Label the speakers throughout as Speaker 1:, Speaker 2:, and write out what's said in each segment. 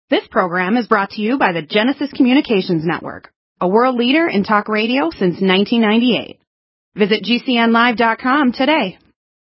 Speaker 1: This program is brought to you by the Genesis Communications Network, a world leader in talk radio since 1998. Visit GCNlive.com today.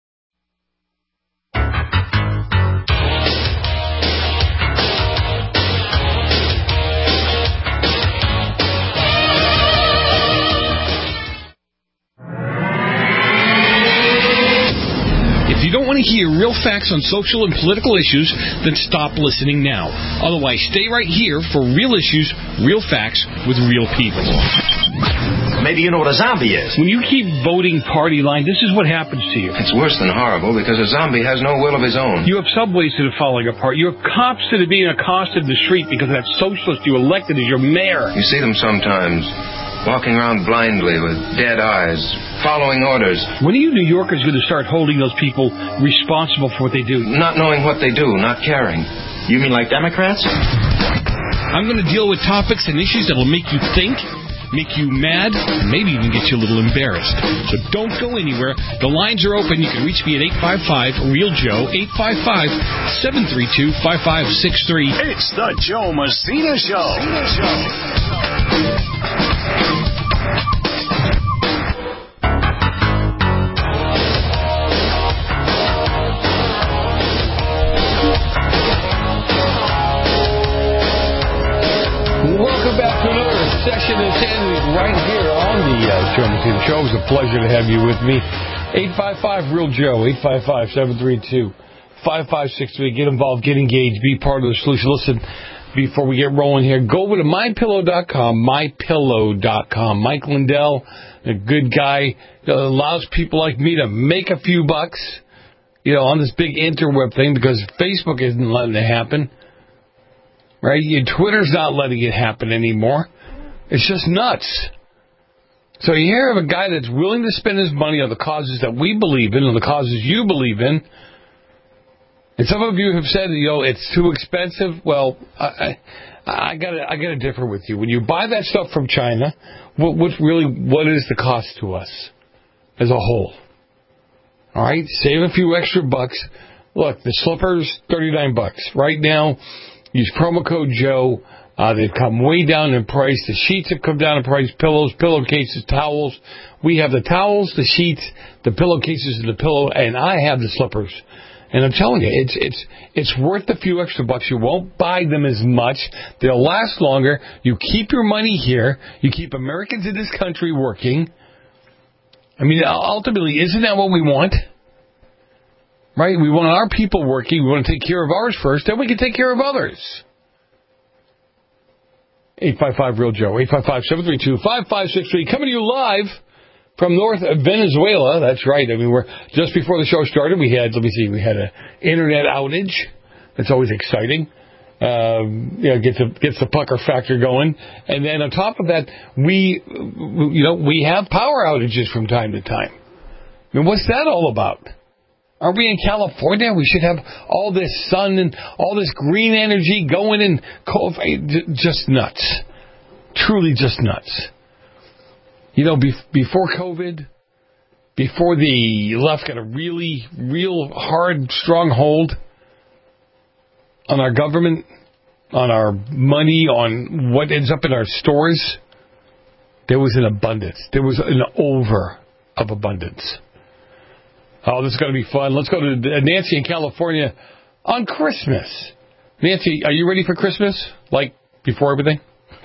Speaker 2: If you don't want to hear real facts on social and political issues, then stop listening now. Otherwise, stay right here for real issues, real facts, with real people.
Speaker 3: Maybe you know what a zombie is.
Speaker 2: When you keep voting party line, this is what happens to you.
Speaker 3: It's worse than horrible because a zombie has no will of his own.
Speaker 2: You have subways that are falling apart. You have cops that are being accosted in the street because that socialist you elected as your mayor.
Speaker 3: You see them sometimes, walking around blindly with dead eyes, following orders.
Speaker 2: When are you New Yorkers going to start holding those people responsible for what they do?
Speaker 3: Not knowing what they do, not caring.
Speaker 4: You mean like Democrats?
Speaker 2: I'm going to deal with topics and issues that will make you think, make you mad, and maybe even get you a little embarrassed. So don't go anywhere. The lines are open. You can reach me at 855-REAL-JOE, 855-732-5563.
Speaker 5: It's the Joe Messina Show.
Speaker 2: Welcome back to another session of Insanity right here on the Joe Messina Show. It was a pleasure to have you with me. 855-REAL-JOE, 855-732-5563. Get involved, get engaged, be part of the solution. Listen, before we get rolling here, go over to MyPillow.com, MyPillow.com. Mike Lindell, a good guy, allows people like me to make a few bucks, on this big interweb thing because Facebook isn't letting it happen. Right? Twitter's not letting it happen anymore. It's just nuts. So you hear of a guy that's willing to spend his money on the causes that we believe in and the causes you believe in. And some of you have said, it's too expensive. Well, I gotta differ with you. When you buy that stuff from China, what is the cost to us as a whole? All right, save a few extra bucks. Look, the slippers, $39 right now. Use promo code Joe. They've come way down in price. The sheets have come down in price. Pillows, pillowcases, towels. We have the towels, the sheets, the pillowcases, and the pillow, and I have the slippers. And I'm telling you, it's worth a few extra bucks. You won't buy them as much. They'll last longer. You keep your money here. You keep Americans in this country working. I mean, ultimately, isn't that what we want? Right? We want our people working. We want to take care of ours first, then we can take care of others. 855-REAL-JOE, 855-732-5563. Coming to you live from North Venezuela. That's right. I mean, we're just before the show started, we had an internet outage. That's always exciting. Gets the pucker factor going. And then on top of that, we have power outages from time to time. I mean, what's that all about? Are we in California? We should have all this sun and all this green energy going in. Just nuts. Truly just nuts. Before COVID, before the left got a really, real hard, strong hold on our government, on our money, on what ends up in our stores, there was an abundance. There was an over of abundance. Oh, this is going to be fun. Let's go to Nancy in California on Christmas. Nancy, are you ready for Christmas? Like before everything?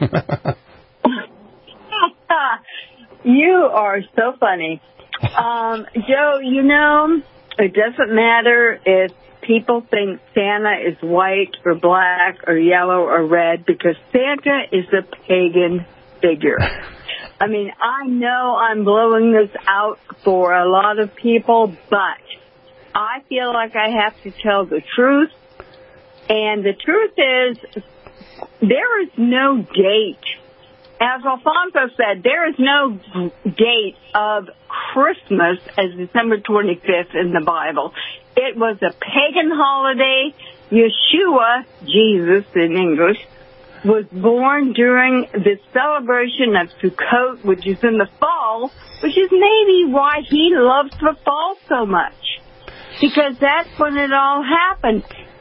Speaker 6: You are so funny. Joe, it doesn't matter if people think Santa is white or black or yellow or red because Santa is a pagan figure. I mean, I know I'm blowing this out for a lot of people, but I feel like I have to tell the truth. And the truth is, there is no date. As Alfonso said, there is no date of Christmas as December 25th in the Bible. It was a pagan holiday. Yeshua, Jesus in English, was born during the celebration of Sukkot, which is in the fall, which is maybe why he loves the fall so much. Because that's when it all happened.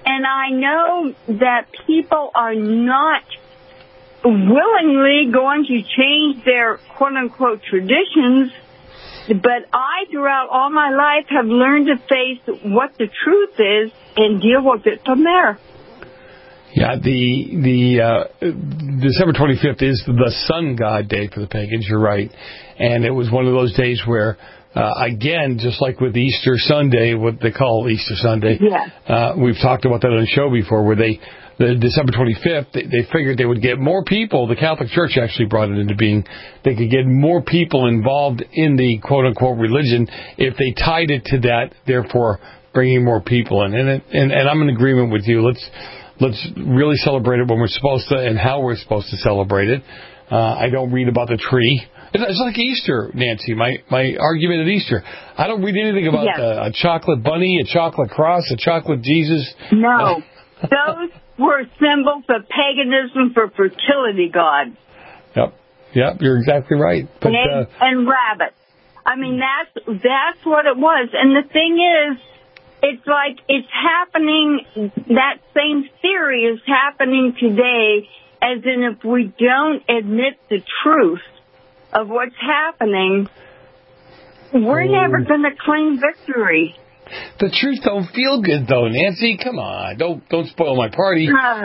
Speaker 6: And I know that people are not willingly going to change their quote-unquote traditions, but I, throughout all my life, have learned to face what the truth is and deal with it from there.
Speaker 2: Yeah, the December 25th is the sun god day for the pagans, you're right. And it was one of those days where, again, just like with Easter Sunday, what they call Easter Sunday, we've talked about that on the show before, where the December 25th, they figured they would get more people. The Catholic Church actually brought it into being. They could get more people involved in the quote-unquote religion if they tied it to that, therefore bringing more people in. And I'm in agreement with you. Let's really celebrate it when we're supposed to and how we're supposed to celebrate it. I don't read about the tree. It's like Easter, Nancy, my argument at Easter. I don't read anything about a chocolate bunny, a chocolate cross, a chocolate Jesus.
Speaker 6: No. Those were symbols of paganism for fertility gods.
Speaker 2: Yep, you're exactly right. But,
Speaker 6: and rabbits. I mean, that's what it was. And the thing is, it's like it's happening, that same theory is happening today, as in if we don't admit the truth of what's happening, we're never going to claim victory.
Speaker 2: The truth don't feel good, though, Nancy. Come on, don't spoil my party.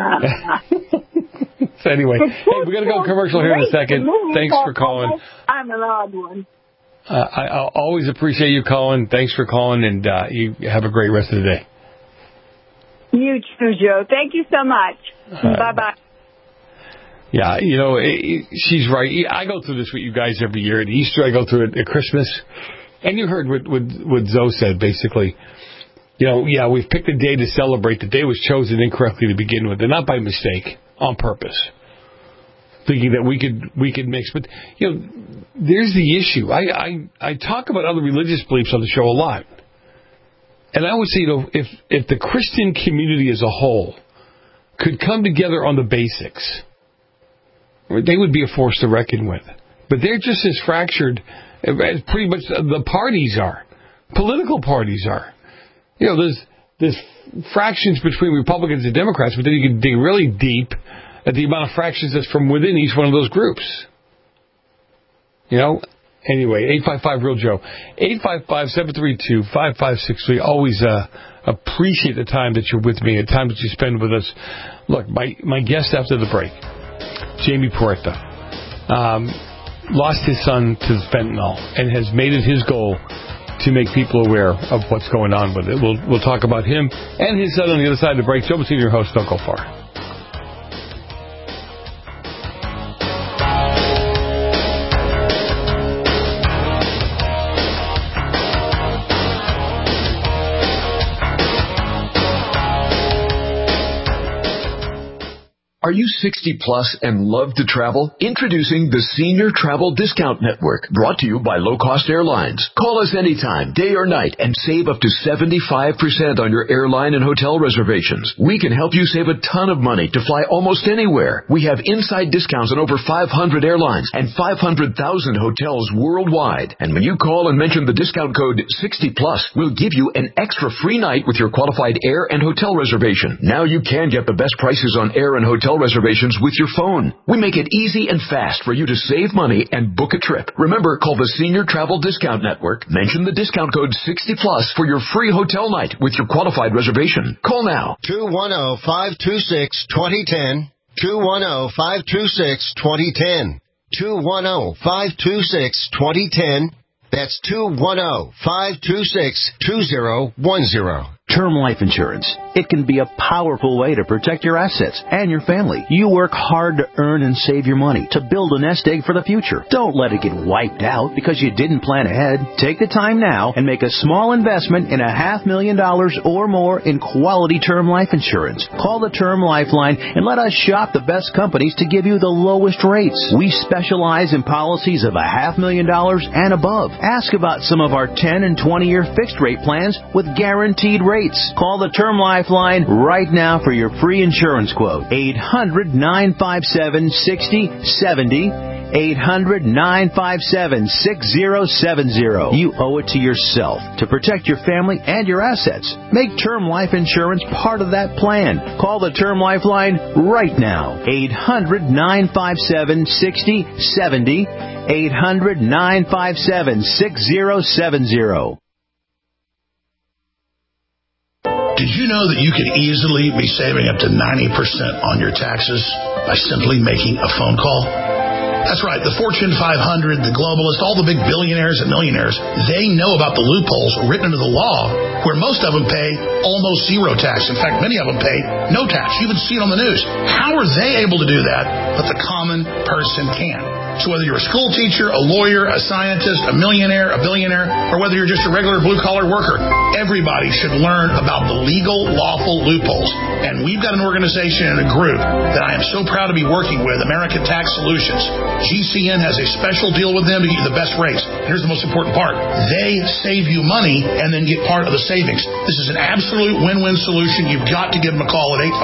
Speaker 2: So anyway, hey, we're going to go commercial here in a second. Thanks for calling.
Speaker 6: I'm an odd one.
Speaker 2: I always appreciate you calling. Thanks for calling, and you have a great rest of the day.
Speaker 6: You too, Joe. Thank you so much. Bye-bye.
Speaker 2: Yeah, she's right. I go through this with you guys every year. At Easter, I go through it at Christmas. And you heard what Zoe said, basically. We've picked a day to celebrate. The day was chosen incorrectly to begin with, and not by mistake, on purpose. Thinking that we could mix. But, there's the issue. I talk about other religious beliefs on the show a lot. And I would say, if the Christian community as a whole could come together on the basics, they would be a force to reckon with. But they're just as fractured as pretty much the parties are. Political parties are. There's fractions between Republicans and Democrats, but then you can dig really deep at the amount of fractions that's from within each one of those groups. Anyway, 855-REAL-JOE. 855-732-5563. Always appreciate the time that you're with me, the time that you spend with us. Look, my guest after the break, Jamie Puerta, lost his son to fentanyl and has made it his goal to make people aware of what's going on with it. We'll talk about him and his son on the other side of the break. Joe Messina, your host. Don't go far.
Speaker 4: Are you 60 plus and love to travel? Introducing the Senior Travel Discount Network, brought to you by Low Cost Airlines. Call us anytime, day or night, and save up to 75% on your airline and hotel reservations. We can help you save a ton of money to fly almost anywhere. We have inside discounts on over 500 airlines and 500,000 hotels worldwide. And when you call and mention the discount code 60 plus, we'll give you an extra free night with your qualified air and hotel reservation. Now you can get the best prices on air and hotel reservations with your phone. We make it easy and fast for you to save money and book a trip. Remember, call the Senior Travel Discount Network. Mention the discount code 60 plus for your free hotel night with your qualified reservation. Call now.
Speaker 7: 210-526-2010. 210-526-2010. 210-526-2010. That's 210-526-2010.
Speaker 8: Term life insurance. It can be a powerful way to protect your assets and your family. You work hard to earn and save your money to build a nest egg for the future. Don't let it get wiped out because you didn't plan ahead. Take the time now and make a small investment in $500,000 or more in quality term life insurance. Call the Term Lifeline and let us shop the best companies to give you the lowest rates. We specialize in policies of $500,000 and above. Ask about some of our 10 and 20-year fixed rate plans with guaranteed rates. Call the Term Lifeline right now for your free insurance quote. 800-957-6070. 800-957-6070. You owe it to yourself to protect your family and your assets. Make term life insurance part of that plan. Call the Term Life line right now. 800-957-6070. 800-957-6070.
Speaker 9: Did you know that you could easily be saving up to 90% on your taxes by simply making a phone call? That's right. The Fortune 500, the globalists, all the big billionaires and millionaires, they know about the loopholes written into the law where most of them pay almost zero tax. In fact, many of them pay no tax. You even see it on the news. How are they able to do that, but the common person can? So whether you're a school teacher, a lawyer, a scientist, a millionaire, a billionaire, or whether you're just a regular blue-collar worker, everybody should learn about the legal, lawful loopholes. And we've got an organization and a group that I am so proud to be working with, American Tax Solutions. GCN has a special deal with them to get you the best rates. Here's the most important part. They save you money and then get part of the savings. This is an absolute win-win solution. You've got to give them a call at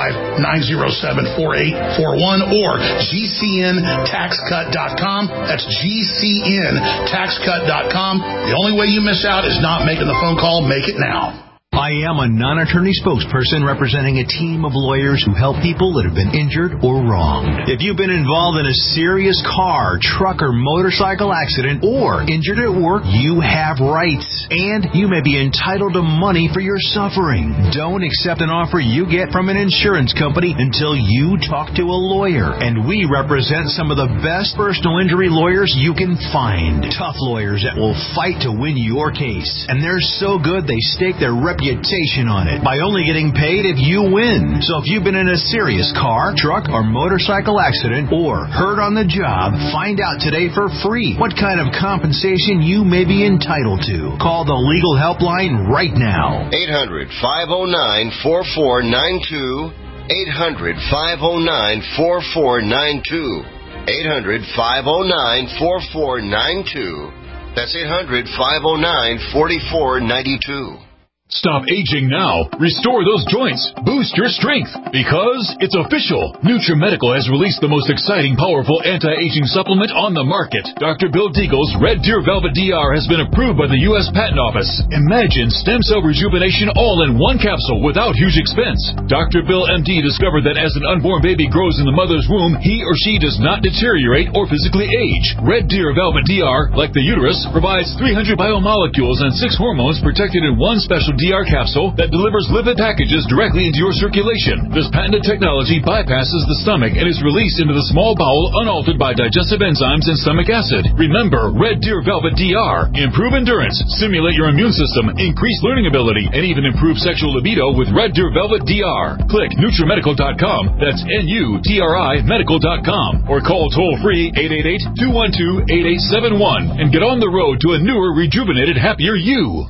Speaker 9: 855-907-4841 or GCNTaxCut.com. That's GCNTaxCut.com. The only way you miss out is not making the phone call. Make it now.
Speaker 10: I am a non-attorney spokesperson representing a team of lawyers who help people that have been injured or wronged. If you've been involved in a serious car, truck, or motorcycle accident or injured at work, you have rights, and you may be entitled to money for your suffering. Don't accept an offer you get from an insurance company until you talk to a lawyer, and we represent some of the best personal injury lawyers you can find. Tough lawyers that will fight to win your case, and they're so good they stake their reputation on it by only getting paid if you win. So if you've been in a serious car, truck, or motorcycle accident or hurt on the job, find out today for free what kind of compensation you may be entitled to. Call the legal helpline right now.
Speaker 7: 800-509-4492. 800-509-4492. 800-509-4492. That's 800-509-4492.
Speaker 11: Stop aging now. Restore those joints. Boost your strength. Because it's official. NutriMedical has released the most exciting, powerful anti-aging supplement on the market. Dr. Bill Deagle's Red Deer Velvet DR has been approved by the U.S. Patent Office. Imagine stem cell rejuvenation all in one capsule without huge expense. Dr. Bill MD discovered that as an unborn baby grows in the mother's womb, he or she does not deteriorate or physically age. Red Deer Velvet DR, like the uterus, provides 300 biomolecules and 6 hormones protected in one special DR capsule that delivers lipid packages directly into your circulation. This patented technology bypasses the stomach and is released into the small bowel unaltered by digestive enzymes and stomach acid. Remember, Red Deer Velvet DR. Improve endurance, stimulate your immune system, increase learning ability, and even improve sexual libido with Red Deer Velvet DR. Click NutriMedical.com. That's NUTRI Medical.com. Or call toll-free 888-212-8871 and get on the road to a newer, rejuvenated, happier you.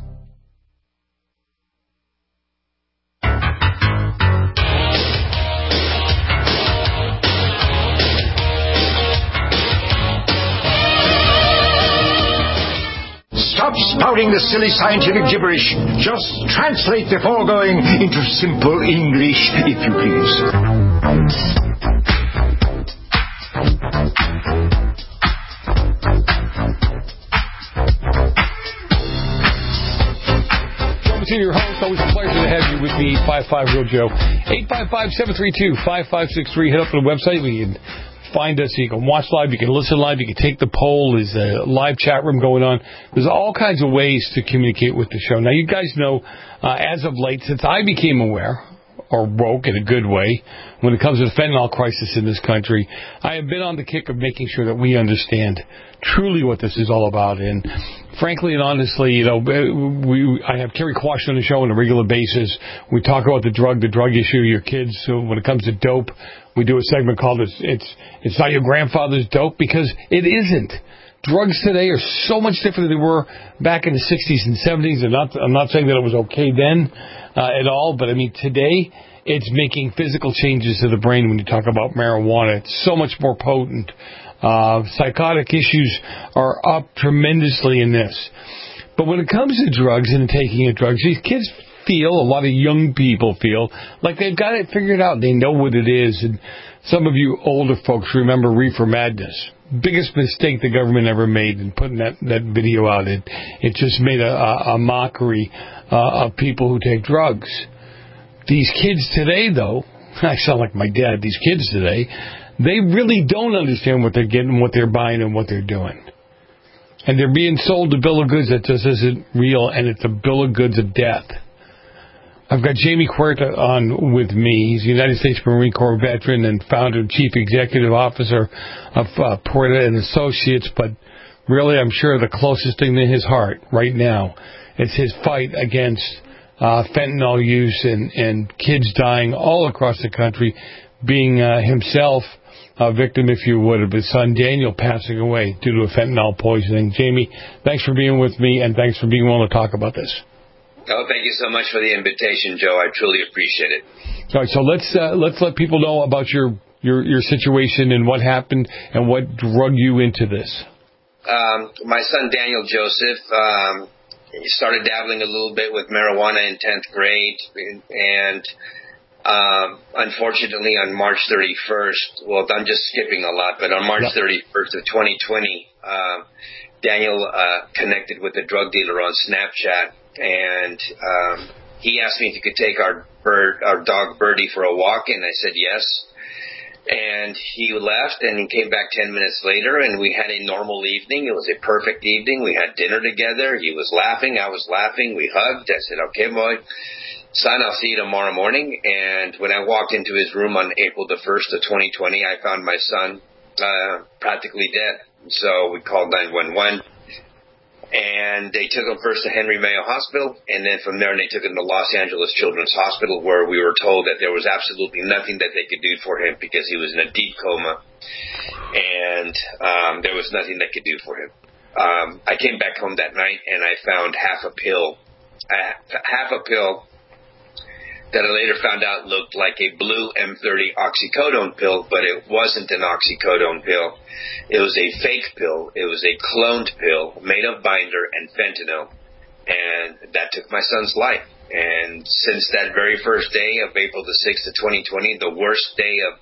Speaker 12: Stop spouting the silly scientific gibberish. Just translate the foregoing into simple English, if you please.
Speaker 2: Your host, always a pleasure to have you with me, 855 Real Joe. 855-732-5563. Head up to the website. We can find us. You can watch live. You can listen live. You can take the poll. There's a live chat room going on. There's all kinds of ways to communicate with the show. Now, you guys know, as of late, since I became aware, or woke in a good way, when it comes to the fentanyl crisis in this country, I have been on the kick of making sure that we understand truly what this is all about. And frankly and honestly, you know, I have Kerry Quash on the show on a regular basis. We talk about the drug issue, your kids. So when it comes to dope, we do a segment called "It's Not Your Grandfather's Dope," because it isn't. Drugs today are so much different than they were back in the 60s and 70s. And I'm not saying that it was okay then at all, but I mean today it's making physical changes to the brain when you talk about marijuana. It's so much more potent. Psychotic issues are up tremendously in this. But when it comes to drugs and taking of drugs, these kids feel, a lot of young people feel, like they've got it figured out. They know what it is. And some of you older folks remember Reefer Madness. Biggest mistake the government ever made in putting that video out. It just made a mockery of people who take drugs. These kids today, though, I sound like my dad, these kids today, they really don't understand what they're getting, what they're buying, and what they're doing. And they're being sold a bill of goods that just isn't real, and it's a bill of goods of death. I've got Jamie Huerta on with me. He's a United States Marine Corps veteran and founder and chief executive officer of Huerta and Associates. But really, I'm sure the closest thing to his heart right now is his fight against fentanyl use and kids dying all across the country, being himself a victim, if you would, of his son Daniel passing away due to a fentanyl poisoning. Jamie, thanks for being with me, and thanks for being willing to talk about this.
Speaker 13: Oh, thank you so much for the invitation, Joe. I truly appreciate it.
Speaker 2: All right, so let's let people know about your situation and what happened and what drug you into this.
Speaker 13: My son Daniel Joseph he started dabbling a little bit with marijuana in 10th grade, and unfortunately on March 31st, well, I'm just skipping a lot, but on March 31st of 2020, Daniel connected with a drug dealer on Snapchat. And he asked me if he could take our dog Birdie for a walk, and I said yes. And he left, and he came back 10 minutes later, and we had a normal evening. It was a perfect evening. We had dinner together. He was laughing. I was laughing. We hugged. I said, okay, boy, son, I'll see you tomorrow morning. And when I walked into his room on April the 1st of 2020, I found my son practically dead. So we called 911. And they took him first to Henry Mayo Hospital, and then from there they took him to Los Angeles Children's Hospital, where we were told that there was absolutely nothing that they could do for him because he was in a deep coma, and there was nothing they could do for him. I came back home that night, and I found half a pill that I later found out looked like a blue M30 oxycodone pill, but it wasn't an oxycodone pill. It was a fake pill. It was a cloned pill made of binder and fentanyl, and that took my son's life. And since that very first day of April the 6th of 2020, the worst day of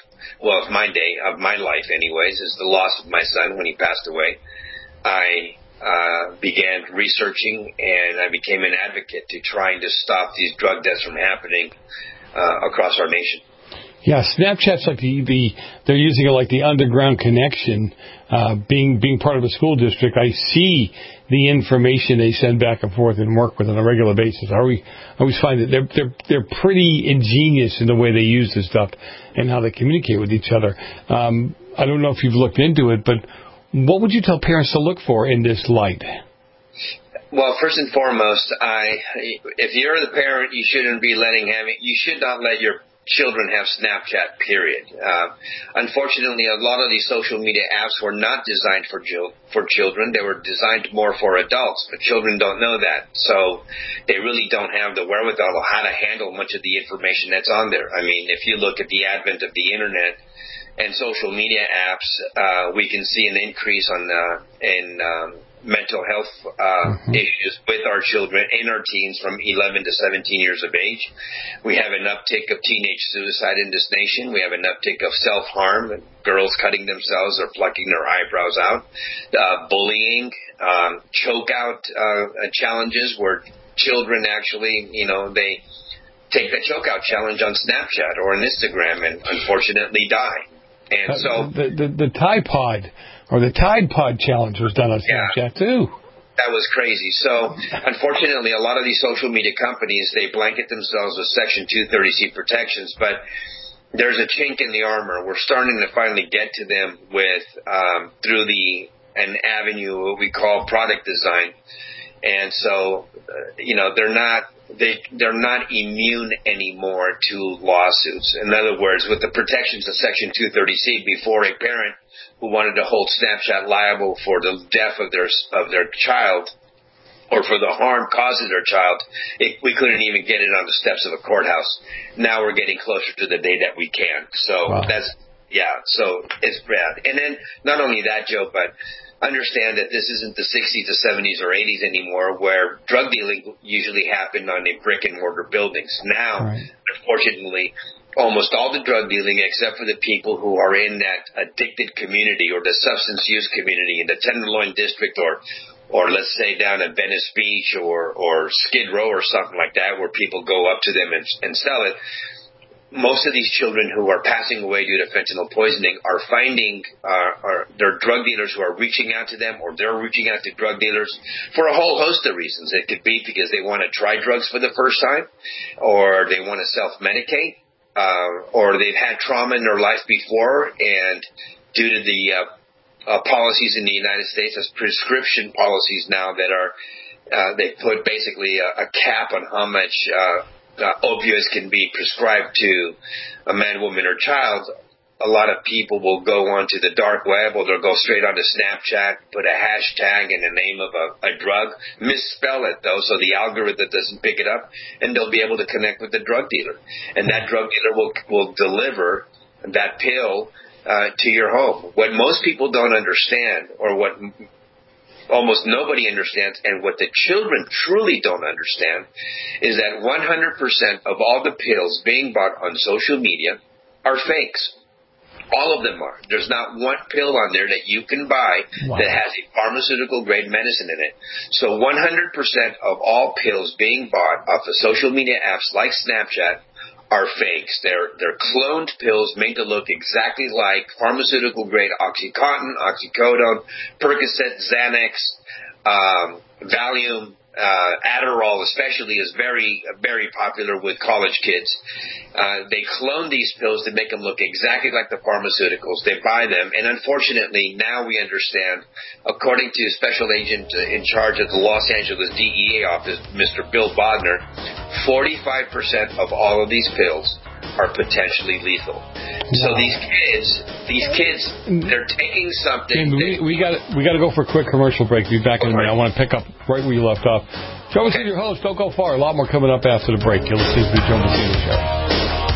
Speaker 13: my life anyways, is the loss of my son when he passed away. I began researching, and I became an advocate to trying to stop these drug deaths from happening across our nation.
Speaker 2: Yeah, Snapchat's like they're using it like the underground connection, being part of a school district. I see the information they send back and forth and work with on a regular basis. I always find that they're pretty ingenious in the way they use this stuff and how they communicate with each other. I don't know if you've looked into it, but what would you tell parents to look for in this light?
Speaker 13: Well, first and foremost, if you're the parent, you shouldn't be you should not let your children have Snapchat, period. Unfortunately, a lot of these social media apps were not designed for children. They were designed more for adults, but children don't know that. So they really don't have the wherewithal of how to handle much of the information that's on there. I mean, if you look at the advent of the Internet and social media apps, we can see an increase in mental health issues with our children in our teens from 11 to 17 years of age. We have an uptick of teenage suicide in this nation. We have an uptick of self-harm, girls cutting themselves or plucking their eyebrows out, bullying, choke-out challenges where children actually, they take the choke-out challenge on Snapchat or on Instagram and unfortunately die. And so
Speaker 2: the Tide Pod or the Tide Pod challenge was done on Snapchat too.
Speaker 13: That was crazy. So unfortunately, a lot of these social media companies, they blanket themselves with Section 230C protections, but there's a chink in the armor. We're starting to finally get to them with through an avenue what we call product design. And so, they're not immune anymore to lawsuits. In other words, with the protections of Section 230C, before a parent who wanted to hold Snapchat liable for the death of their child or for the harm caused to their child, we couldn't even get it on the steps of a courthouse. Now we're getting closer to the day that we can. So so it's bad. And then not only that, Joe, but understand that this isn't the 60s, the 70s, or 80s anymore, where drug dealing usually happened on the brick-and-mortar buildings. Now, unfortunately, almost all the drug dealing, except for the people who are in that addicted community or the substance use community in the Tenderloin District or let's say down at Venice Beach or Skid Row or something like that, where people go up to them and sell it. Most of these children who are passing away due to fentanyl poisoning are finding they're drug dealers who are reaching out to them, or they're reaching out to drug dealers for a whole host of reasons. It could be because they want to try drugs for the first time, or they want to self-medicate, or they've had trauma in their life before, and due to the policies in the United States, as prescription policies now that are they put basically a cap on how much opioids can be prescribed to a man, woman, or child. A lot of people will go onto the dark web, or they'll go straight onto Snapchat, put a hashtag in the name of a drug, misspell it though, so the algorithm doesn't pick it up, and they'll be able to connect with the drug dealer. And that drug dealer will deliver that pill to your home. What most people don't understand, or what almost nobody understands, and what the children truly don't understand, is that 100% of all the pills being bought on social media are fakes. All of them are. There's not one pill on there that you can buy that has a pharmaceutical-grade medicine in it. So 100% of all pills being bought off of social media apps like Snapchat are fakes. They're cloned pills made to look exactly like pharmaceutical-grade OxyContin, oxycodone, Percocet, Xanax, Valium, Adderall especially is very, very popular with college kids. They clone these pills to make them look exactly like the pharmaceuticals. They buy them, and unfortunately now we understand, according to Special Agent in charge of the Los Angeles DEA office, Mr. Bill Bodner, 45% of all of these pills are potentially lethal. So these kids, they're taking something.
Speaker 2: We got to go for a quick commercial break. Be back in a minute. I want to pick up right where you left off. Joe Messina, your host. Don't go far. A lot more coming up after the break. You'll see the Joe Messina Show.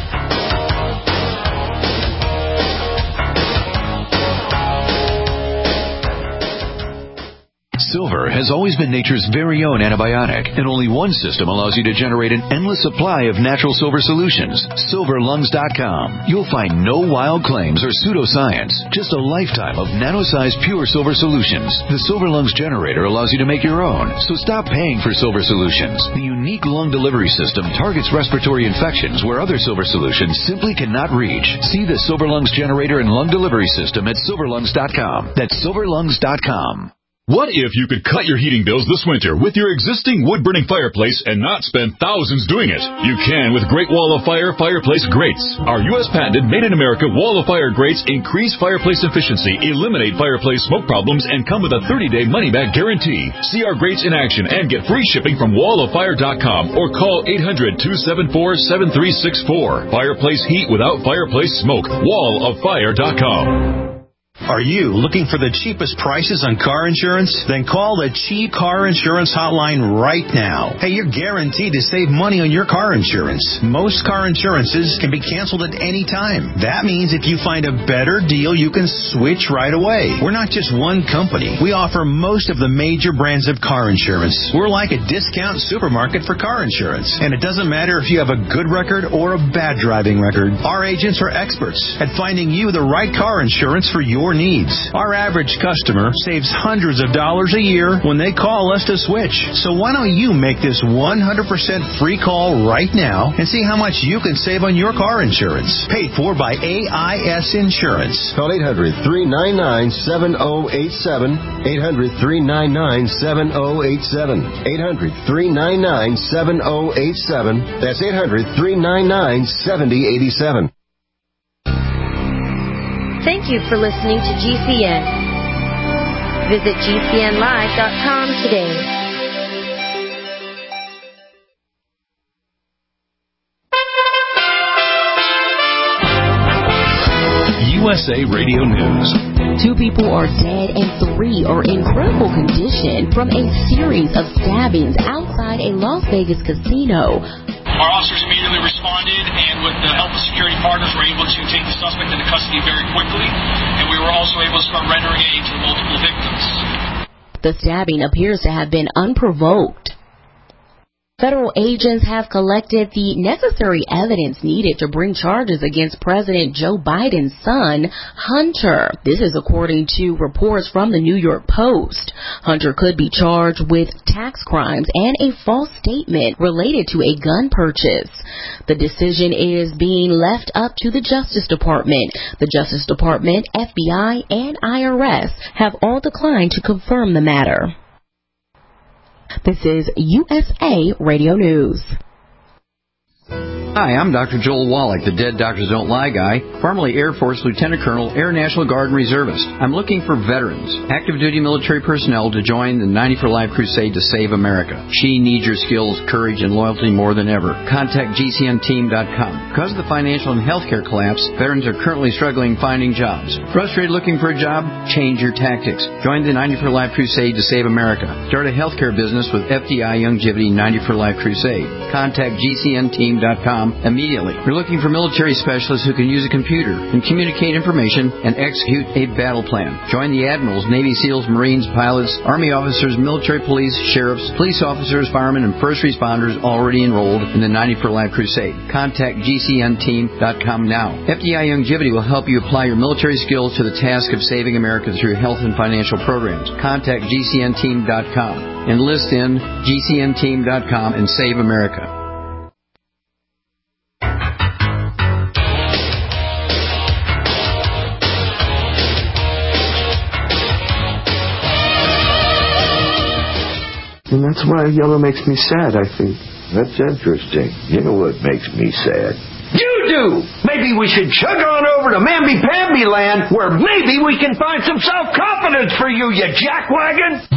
Speaker 10: Silver has always been nature's very own antibiotic, and only one system allows you to generate an endless supply of natural silver solutions. SilverLungs.com. You'll find no wild claims or pseudoscience, just a lifetime of nano-sized pure silver solutions. The Silver Lungs generator allows you to make your own, so stop paying for silver solutions. The unique lung delivery system targets respiratory infections where other silver solutions simply cannot reach. See the Silver Lungs generator and lung delivery system at SilverLungs.com. That's SilverLungs.com.
Speaker 11: What if you could cut your heating bills this winter with your existing wood-burning fireplace and not spend thousands doing it? You can with Great Wall of Fire fireplace grates. Our U.S. patented made-in-America Wall of Fire grates increase fireplace efficiency, eliminate fireplace smoke problems, and come with a 30-day money-back guarantee. See our grates in action and get free shipping from walloffire.com or call 800-274-7364. Fireplace heat without fireplace smoke. walloffire.com.
Speaker 8: Are you looking for the cheapest prices on car insurance? Then call the Cheap Car Insurance Hotline right now. Hey, you're guaranteed to save money on your car insurance. Most car insurances can be canceled at any time. That means if you find a better deal, you can switch right away. We're not just one company. We offer most of the major brands of car insurance. We're like a discount supermarket for car insurance. And it doesn't matter if you have a good record or a bad driving record. Our agents are experts at finding you the right car insurance for your needs. Our average customer saves hundreds of dollars a year when they call us to switch. So why don't you make this 100% free call right now and see how much you can save on your car insurance? Paid for by AIS Insurance.
Speaker 14: Call 800-399-7087. 800-399-7087. 800-399-7087. That's 800-399-7087.
Speaker 15: Thank you for listening to GCN. Visit GCNlive.com today.
Speaker 11: USA Radio News.
Speaker 16: 2 people are dead and 3 are in critical condition from a series of stabbings outside a Las Vegas casino.
Speaker 17: Our officers immediately responded, and with the help of security partners, were able to take the suspect into custody very quickly. And we were were also able to start rendering aid to the multiple victims.
Speaker 16: The stabbing appears to have been unprovoked. Federal agents have collected the necessary evidence needed to bring charges against President Joe Biden's son, Hunter. This is according to reports from the New York Post. Hunter could be charged with tax crimes and a false statement related to a gun purchase. The decision is being left up to the Justice Department. The Justice Department, FBI, and IRS have all declined to confirm the matter. This is USA Radio News.
Speaker 18: Hi, I'm Dr. Joel Wallach, the Dead Doctors Don't Lie guy, formerly Air Force Lieutenant Colonel, Air National Guard and Reservist. I'm looking for veterans, active duty military personnel to join the 90 for Life crusade to save America. She needs your skills, courage, and loyalty more than ever. Contact GCNteam.com. Because of the financial and healthcare collapse, veterans are currently struggling finding jobs. Frustrated looking for a job? Change your tactics. Join the 90 for Life crusade to save America. Start a healthcare business with FDI Youngevity 90 for Life crusade. Contact GCNteam.com immediately. We're looking for military specialists who can use a computer and communicate information and execute a battle plan. Join the admirals, Navy SEALs, Marines, pilots, Army officers, military police, sheriffs, police officers, firemen, and first responders already enrolled in the 90 for Life crusade. Contact GCNteam.com now. FDI Youngevity will help you apply your military skills to the task of saving America through health and financial programs. Contact GCNteam.com. Enlist in GCNteam.com and save America.
Speaker 19: And that's why yellow makes me sad, I think. That's interesting. You know what makes me sad?
Speaker 20: You do! Maybe we should chug on over to Mamby-Pamby land, where maybe we can find some self-confidence for you, you jackwagon!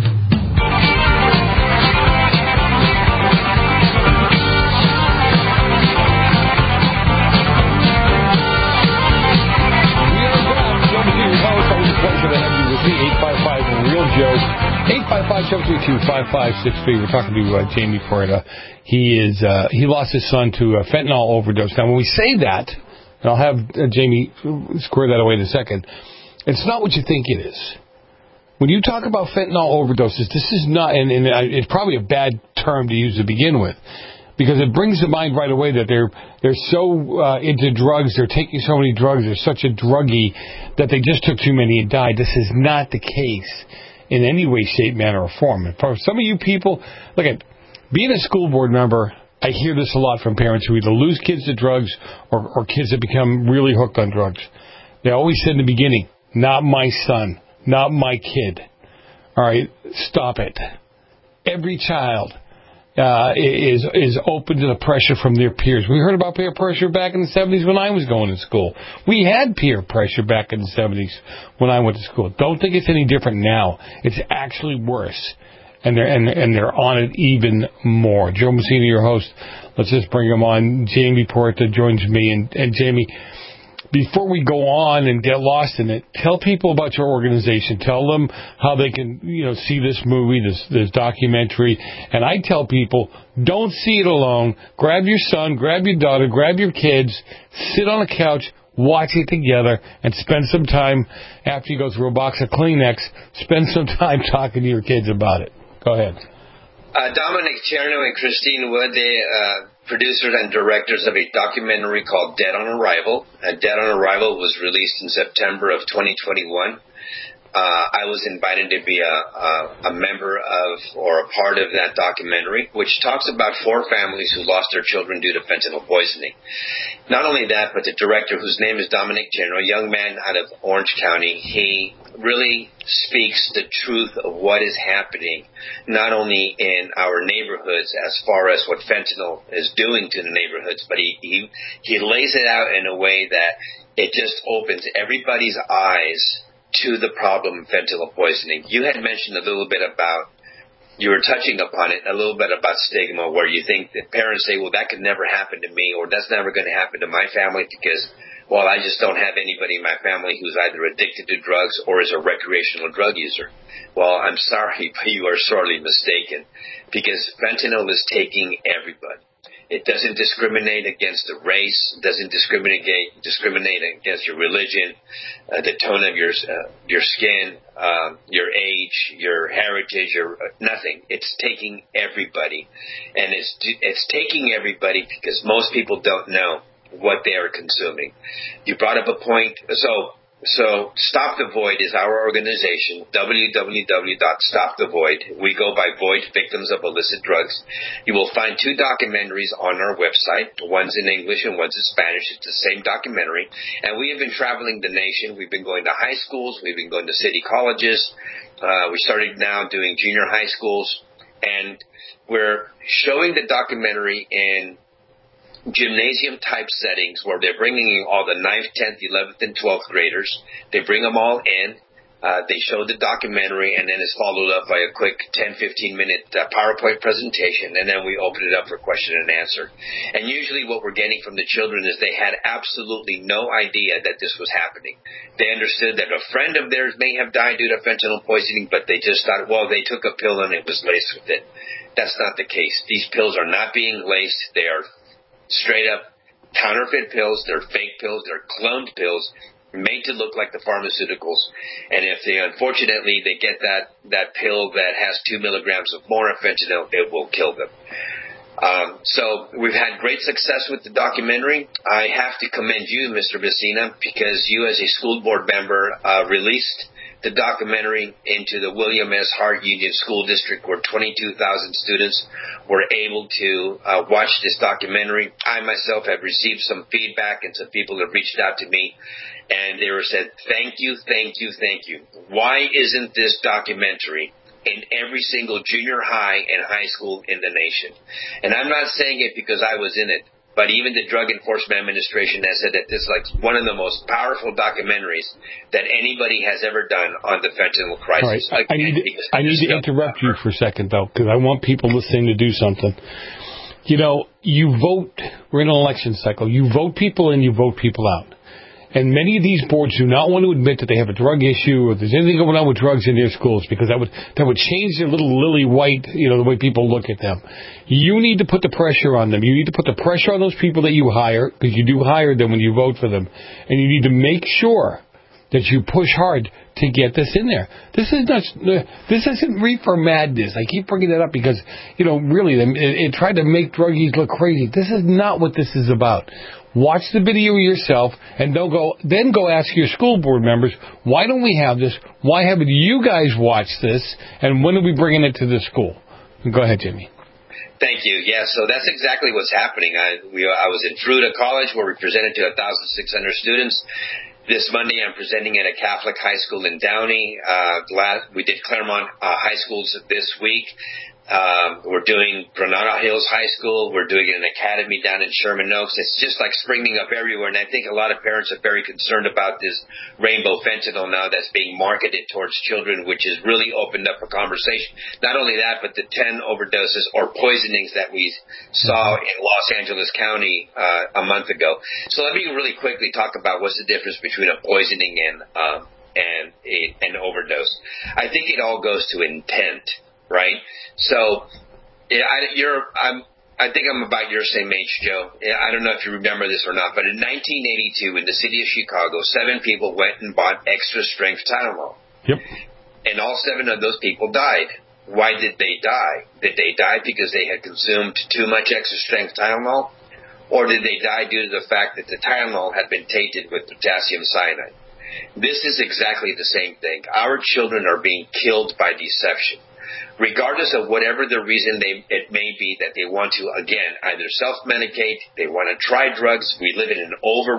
Speaker 2: Joe, 855-732-5563. We're talking to Jamie Porta. He lost his son to a fentanyl overdose. Now, when we say that, and I'll have Jamie square that away in a second, it's not what you think it is. When you talk about fentanyl overdoses, this is not, and it's probably a bad term to use to begin with, because it brings to mind right away that they're so into drugs, they're taking so many drugs, they're such a druggie that they just took too many and died. This is not the case in any way, shape, manner, or form. And for some of you people, look at being a school board member, I hear this a lot from parents who either lose kids to drugs or kids that become really hooked on drugs. They always said in the beginning, not my son, not my kid. All right, stop it. Every child is open to the pressure from their peers. We heard about peer pressure back in the 70s when I was going to school. We had peer pressure back in the 70s when I went to school. Don't think it's any different now. It's actually worse, and they're on it even more. Joe Messina, your host. Let's just bring him on. Jamie Porta joins me, and Jamie, before we go on and get lost in it, tell people about your organization. Tell them how they can, see this movie, this documentary. And I tell people, don't see it alone. Grab your son, grab your daughter, grab your kids, sit on a couch, watch it together, and spend some time, after you go through a box of Kleenex, spend some time talking to your kids about it. Go ahead.
Speaker 13: Dominic Cherno and Christine Wood, they producers and directors of a documentary called Dead on Arrival. Dead on Arrival was released in September of 2021. I was invited to be a member of or a part of that documentary, which talks about 4 families who lost their children due to fentanyl poisoning. Not only that, but the director, whose name is Dominic Cherno, a young man out of Orange County, he really speaks the truth of what is happening, not only in our neighborhoods as far as what fentanyl is doing to the neighborhoods, but he lays it out in a way that it just opens everybody's eyes to the problem of fentanyl poisoning. You had mentioned a little bit about, you were touching upon it, a little bit about stigma, where you think that parents say, well, that could never happen to me, or that's never going to happen to my family because, well, I just don't have anybody in my family who's either addicted to drugs or is a recreational drug user. Well, I'm sorry, but you are sorely mistaken, because fentanyl is taking everybody. It doesn't discriminate against the race. It doesn't discriminate against your religion, the tone of your skin, your age, your heritage, or nothing. It's taking everybody, and it's taking everybody because most people don't know what they are consuming. You brought up a point. So Stop the Void is our organization, www.stopthevoid. We go by Void Victims of Illicit Drugs. You will find 2 documentaries on our website. One's in English and one's in Spanish. It's the same documentary. And we have been traveling the nation. We've been going to high schools. We've been going to city colleges. We started now doing junior high schools. And we're showing the documentary in gymnasium-type settings where they're bringing in all the 9th, 10th, 11th, and 12th graders. They bring them all in. They show the documentary, and then it's followed up by a quick 10, 15-minute PowerPoint presentation, and then we open it up for question and answer. And usually what we're getting from the children is they had absolutely no idea that this was happening. They understood that a friend of theirs may have died due to fentanyl poisoning, but they just thought, well, they took a pill and it was laced with it. That's not the case. These pills are not being laced. They are straight up counterfeit pills. They're fake pills. They're cloned pills made to look like the pharmaceuticals. And if unfortunately they get that pill that has 2 milligrams of more fentanyl, it will kill them. So we've had great success with the documentary. I have to commend you, Mr. Vecina, because you as a school board member released the documentary into the William S. Hart Union School District, where 22,000 students were able to watch this documentary. I myself have received some feedback, and some people have reached out to me, and they were said, thank you, thank you, thank you. Why isn't this documentary in every single junior high and high school in the nation? And I'm not saying it because I was in it, but even the Drug Enforcement Administration has said that this is like one of the most powerful documentaries that anybody has ever done on the fentanyl crisis.
Speaker 2: All right. I need to interrupt you for a second, though, because I want people listening to do something. You know, you vote. We're in an election cycle. You vote people in, you vote people out. And many of these boards do not want to admit that they have a drug issue or there's anything going on with drugs in their schools, because that would change their little lily white, the way people look at them. You need to put the pressure on them. You need to put the pressure on those people that you hire, because you do hire them when you vote for them. And you need to make sure that you push hard to get this in there. This isn't reefer madness. I keep bringing that up because, really, it tried to make druggies look crazy. This is not what this is about. Watch the video yourself, and then go ask your school board members, why don't we have this? Why haven't you guys watched this? And when are we bringing it to the school? Go ahead, Jimmy.
Speaker 13: Thank you. Yeah, so that's exactly what's happening. I was in Fruita College, where we presented to 1,600 students. This Monday, I'm presenting at a Catholic high school in Downey. We did Claremont High Schools this week. We're doing Granada Hills High School. We're doing an academy down in Sherman Oaks. It's just like springing up everywhere. And I think a lot of parents are very concerned about this rainbow fentanyl now that's being marketed towards children, which has really opened up a conversation. Not only that, but the 10 overdoses or poisonings that we saw in Los Angeles County a month ago. So let me really quickly talk about what's the difference between a poisoning and an overdose. I think it all goes to intent. Right? So, I think I'm about your same age, Joe. I don't know if you remember this or not, but in 1982, in the city of Chicago, 7 people went and bought extra-strength Tylenol.
Speaker 2: Yep.
Speaker 13: And all 7 of those people died. Why did they die? Did they die because they had consumed too much extra-strength Tylenol? Or did they die due to the fact that the Tylenol had been tainted with potassium cyanide? This is exactly the same thing. Our children are being killed by deception. Regardless of whatever the reason it may be that they want to, again, either self-medicate, they want to try drugs. We live in an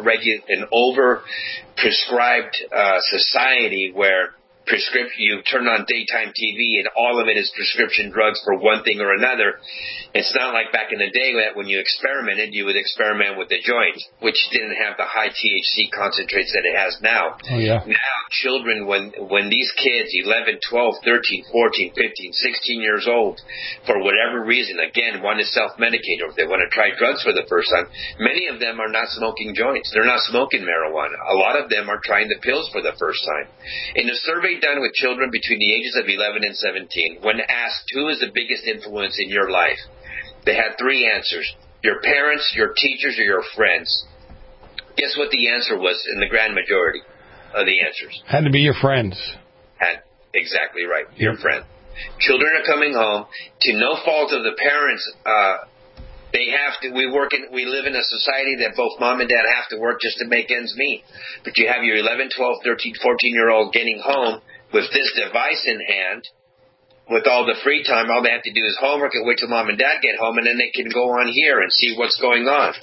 Speaker 13: over-prescribed society where you turn on daytime TV and all of it is prescription drugs for one thing or another. It's not like back in the day that when you experimented, you would experiment with the joint, which didn't have the high THC concentrates that it has now.
Speaker 2: Oh, yeah.
Speaker 13: Now, children, when these kids, 11, 12, 13, 14, 15, 16 years old, for whatever reason, again, want to self-medicate or if they want to try drugs for the first time, many of them are not smoking joints. They're not smoking marijuana. A lot of them are trying the pills for the first time. In a survey done with children between the ages of 11 and 17, when asked who is the biggest influence in your life, they had 3 answers. your parents, your teachers, or your friends? Guess what the answer was in the grand majority of the answers?
Speaker 2: Had to be your friends.
Speaker 13: Exactly right. Your friend. Children are coming home to no fault of the parents. They have to. We live in a society that both mom and dad have to work just to make ends meet. But you have your 11, 12, 13, 14-year-old getting home with this device in hand, with all the free time. All they have to do is homework and wait till mom and dad get home, and then they can go on here and see what's going on.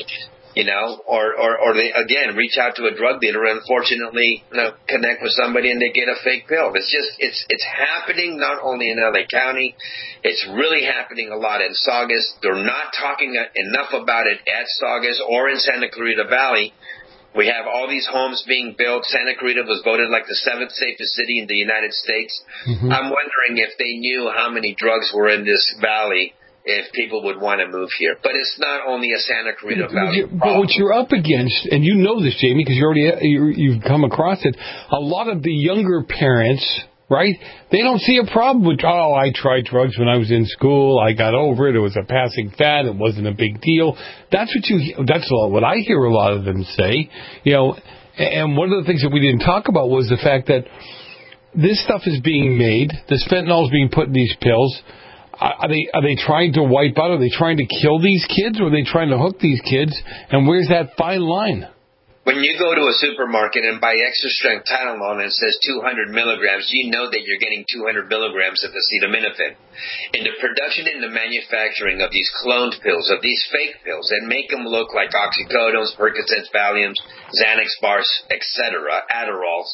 Speaker 13: Or they, again, reach out to a drug dealer and unfortunately connect with somebody and they get a fake pill. It's happening not only in LA County, it's really happening a lot in Saugus. They're not talking enough about it at Saugus or in Santa Clarita Valley. We have all these homes being built. Santa Clarita was voted like the 7th safest city in the United States. Mm-hmm. I'm wondering if they knew how many drugs were in this valley, if people would want to move here. But it's not only a Santa Clarita Valley problem.
Speaker 2: But what you're up against, and you know this, Jamie, because you've come across it, a lot of the younger parents, right, they don't see a problem with, I tried drugs when I was in school, I got over it, it was a passing fad, it wasn't a big deal. That's what I hear a lot of them say. And one of the things that we didn't talk about was the fact that this stuff is being made, the fentanyl is being put in these pills. Are they trying to wipe out? Are they trying to kill these kids? Or are they trying to hook these kids? And where's that fine line?
Speaker 13: When you go to a supermarket and buy extra strength Tylenol and it says 200 milligrams, you know that you're getting 200 milligrams of acetaminophen. In the production and the manufacturing of these cloned pills, of these fake pills, that make them look like oxycodones, Percocets, Valiums, Xanax bars, etc., Adderalls,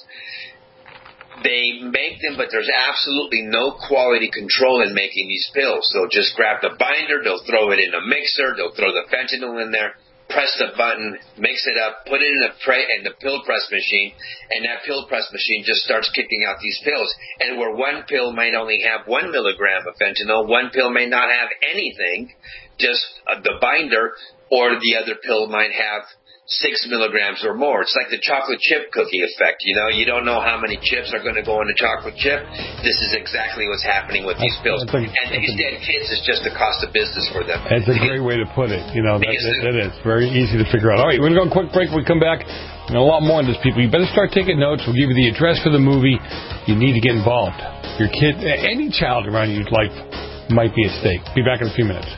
Speaker 13: they make them, but there's absolutely no quality control in making these pills. They'll just grab the binder, they'll throw it in a mixer, they'll throw the fentanyl in there, press the button, mix it up, put it in the pill press machine, and that pill press machine just starts kicking out these pills. And where one pill might only have 1 milligram of fentanyl, one pill may not have anything, just the binder, or the other pill might have 6 milligrams or more. It's like the chocolate chip cookie effect. You don't know how many chips are going to go in a chocolate chip. This is exactly what's happening with these pills. And these dead kids is just the cost of business for them.
Speaker 2: That's a great way to put it. That is very easy to figure out. All right, we're going to go on a quick break. When we come back, a lot more on this, people. You better start taking notes. We'll give you the address for the movie. You need to get involved. Your kid, any child around you's life might be at stake. Be back in a few minutes.